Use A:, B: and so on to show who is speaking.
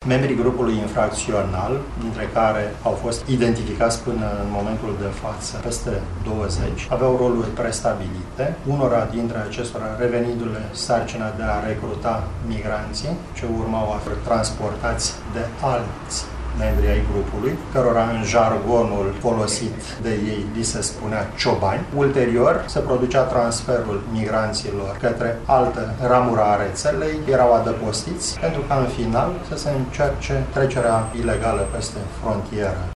A: Membrii grupului infracțional, dintre care au fost identificați până în momentul de față peste 20, aveau roluri prestabilite. Unora dintre acestora revenindu-le sarcina de a recruta migranții ce urmau a fi transportați de alți membri ai grupului, cărora în jargonul folosit de ei li se spunea ciobani. Ulterior se producea transferul migranților către altă ramură a rețelei, erau adăpostiți pentru ca în final să se încerce trecerea ilegală peste frontieră.